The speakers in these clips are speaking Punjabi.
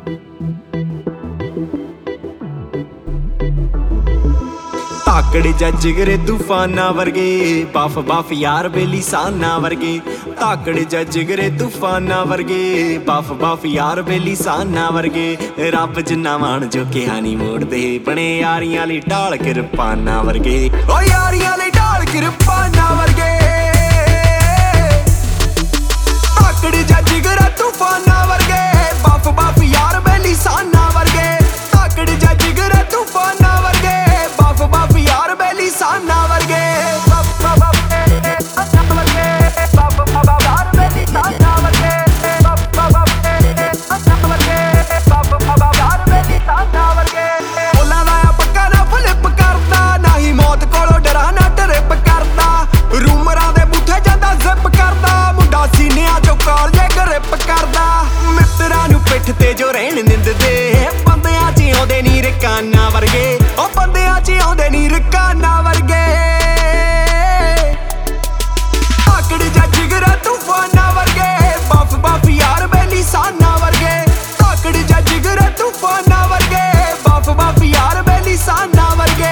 ਤਾਕੜ ਜਾ ਜਿਗਰੇ ਤੂਫਾਨਾਂ ਵਰਗੇ, ਬਫ ਬਫ ਯਾਰ ਬੇਲੀ ਸਾਨਾ ਵਰਗੇ। ਤਾਕੜ ਜਾ ਜਿਗਰੇ ਤੂਫਾਨਾਂ ਵਰਗੇ, ਬਫ ਬਫ ਯਾਰ ਬੇਲੀ ਸਾਨਾ ਵਰਗੇ। ਰੱਬ ਜਿੰਨਾ ਮਾਣ ਜੋ ਕਿਹਾ ਨੀ ਮੋੜਦੇ, ਬਣੇ ਯਾਰੀਆਂ ਲਈ ਢਾਲ ਕਿਰਪਾਨਾਂ ਵਰਗੇ। ਓ ਯਾਰੀਆਂ ਲਈ ਢਾਲ ਕਿਰਪਾਨਾਂ ਵਰਗੇ। ਤਾਕੜ ਜਾ ਜਿਗਰੇ ਤੂਫਾਨਾਂ ਵਰਗੇ, ਬਫ ਬਫ ਯਾਰ ਬੇਲੀ ਸਾਨਾ ਵਰਗੇ। ਤਾਕੜ ਜਾ ਜਿਗਰੇ ਤੂਫਾਨਾਂ ਵਰਗੇ, ਬਫ ਬਫ ਯਾਰ ਬੇਲੀ ਸਾਨਾ ਵਰਗੇ। ਬੋਲਾਂ ਦਾ ਪੱਕਾ ਨਾ ਫਲਿੱਪ ਕਰਦਾ, ਨਾ ਹੀ ਮੌਤ ਕੋਲੋਂ ਡਰਾ ਨਾ ਟਰਿਪ ਕਰਦਾ। ਰੂਮਰਾਂ ਦੇ ਬੂਥੇ ਜਾਂਦਾ ਜ਼ਿਪ ਕਰਦਾ, ਮੁੰਡਾ ਸੀਨਿਆਂ ਚੋਂ ਕਾਲਜੇ ਗਰਿਪ ਕਰਦਾ। ਮਿੱਤਰਾਂ ਨੂੰ ਪਿੱਠ ਤੇ ਜੋ ਰਹਿਣ ਦਿੰਦੇ, ਬੰਦਿਆਂ 'ਚ ਆਉਂਦੇ ਨੀ ਰਕਾਨਾ ਵਰਗੇ। ਉਹ ਬੰਦਿਆਂ 'ਚ ਆਉਂਦੇ ਨੀ ਰਕਾਨਾ ਵਰਗੇ। ਤਾਕੜ ਜਾ ਜਿਗਰਾ ਤੂਫਾਨਾਂ ਵਰਗੇ, ਬਫ ਬਫ ਯਾਰ ਬੇਲੀ ਸਾਨਾ ਵਰਗੇ। ਤਾਕੜ ਜਾ ਜਿਗਰਾ ਤੂਫਾਨਾਂ ਵਰਗੇ, ਬਫ ਬਫ ਯਾਰ ਬੇਲੀ ਸਾਨਾ ਵਰਗੇ।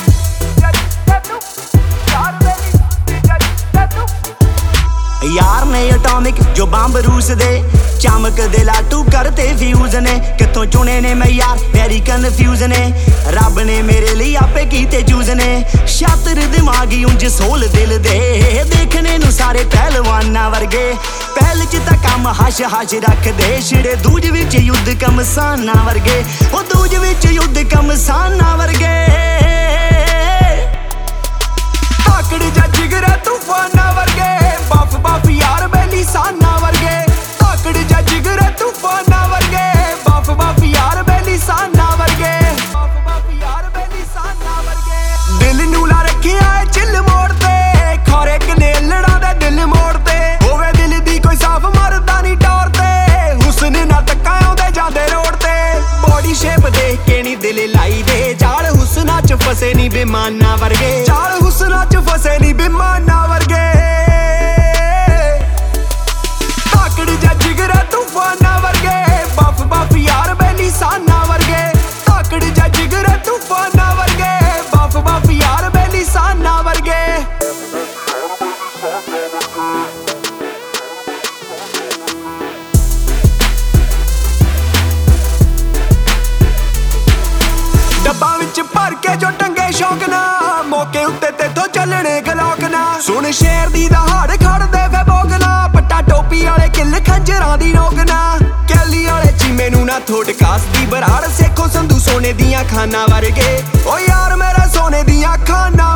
ਯਾਰ ਨੇ ਐਟੋਮਿਕ ਜੋ ਬੰਬ ਰੂਸ ਦੇ, ਚਮਕਦੇ ਲਾਟੂ ਕਰਤੇ ਫਿਊਜ਼ ਨੇ। ਕਿੱਥੋਂ ਚੁਣੇ ਨੇ ਮੈਂ ਯਾਰ ਵੈਰੀ ਕਨਫਿਊਜ਼ ਨੇ, ਰੱਬ ਨੇ ਮੇਰੇ ਲਈ ਆਪੇ ਕੀਤੇ ਚੂਜ਼ ਨੇ। ਸ਼ਾਤਰ ਦਿਮਾਗੀ ਉਂਝ ਸੋਲ ਦਿਲ ਦੇ, ਦੇਖਣੇ ਨੂੰ ਸਾਰੇ ਪਹਿਲਵਾਨਾਂ ਵਰਗੇ। ਪਹਿਲ 'ਚ ਤਾਂ ਕੰਮ ਹਸ਼ ਹਸ਼ ਰੱਖਦੇ, ਛਿੜੇ ਦੂਜ ਵਿੱਚ ਯੁੱਧ ਕਮਸਾਨਾਂ ਵਰਗੇ। ਉਹ ਦੂਜ ਵਿੱਚ ਯੁੱਧ ਕਮਸਾਨਾਂ ਵਰਗੇ। ਤਾਕੜ ਜਾ ਜਿਗਰਾ ਤੂਫਾਨਾਂ ਵਰਗੇ, ਬਫ ਬਫ ਯਾਰ ਬੇਲੀ ਸਾਨਾ ਵਰਗੇ। ਤਾਕੜ ਜਾ ਜਿਗਰਾ ਤੂਫਾਨਾਂ ਵਰਗੇ, ਬਫ ਬਫ ਯਾਰ ਬੇਲੀ ਸਾਨਾ ਵਰਗੇ। ਬਫ ਬਫ ਯਾਰ ਬੇਲੀ ਸਾਨਾ ਵਰਗੇ। ਦਿਲ ਨੂੰ ਲਾ ਰੱਖਿਆ ਏ ਚਿੱਲ ਮੋੜ ਤੇ, ਖੋਰੇ ਕਿਨੇ ਲੜਾਂ ਦਾ ਦਿਲ ਮੋੜ ਤੇ। ਹੋਵੇ ਦਿਲ ਦੀ ਕੋਈ ਸਾਫ ਮਰਦਾ ਨੀ ਟੌਰ ਤੇ, ਹੁਸਨ ਨਾਲ ਧੱਕਾ ਆਉਂਦੇ ਜਾਂਦੇ ਰੋਡ ਤੇ। ਬੋਡੀ ਸ਼ੇਪ ਦੇਖ ਕੇ ਨੀ ਦਿਲ ਲਾਈ ਦੇ, ਜਾਲ ਹੁਸਨਾਂ 'ਚ ਫਸੇ ਨੀ ਬੇਮਾਨਾਂ ਵਰਗੇ। ਜਾਲ ਹੁਸਨਾਂ 'ਚ ਫਸੇ ਨੀ ਬੇਮਾਨਾਂ ਵਰਗੇ। ਤਾਕੜ ਜਾ ਜਿਗਰਾ ਤੂਫਾਨਾਂ ਵਰਗੇ, ਬਫ ਬਫ ਯਾਰ ਬੇਲੀ ਸਾਨਾ ਵਰਗੇ। ਤਾਕੜ ਜਾ ਜਿਗਰਾ ਤੂਫਾਨਾਂ ਵਰਗੇ, ਬਫ ਬਫ ਯਾਰ ਬੇਲੀ ਸਾਨਾ ਵਰਗੇ। ਡੱਬਾਂ ਵਿੱਚ ਭਰ ਕੇ ਜੋ ਟੰਗੇ ਸ਼ੌਕ ਨਾ, ਮੌਕੇ ਉੱਤੇ ਤੇਥੋਂ ਚੱਲਣੇ ਗਲੋਕ ਨਾ। ਸੁਣ ਸ਼ੇਰ ਦੀ ਦਹਾੜ ਖੜਦੇ ਫੇ ਬੋਗਨਾ, ਪੱਟਾ ਟੋਪੀ ਵਾਲੇ ਕਿੱਲ ਖੰਜਰਾਂ ਦੀ ਨੋਕ ਨਾ। ਕੈਲੀ ਵਾਲੇ ਚੀਮੇ ਨੂੰ ਨਾ ਥੋੜ ਕਾਸਦੀ ਬਰਾੜ, ਸੇਖੋ ਸੰਧੂ ਸੋਨੇ ਦੀਆਂ ਖਾਨਾਂ ਵਰਗੇ। ਓ ਯਾਰ ਮੇਰੇ ਸੋਨੇ ਦੀਆਂ ਖਾਨਾਂ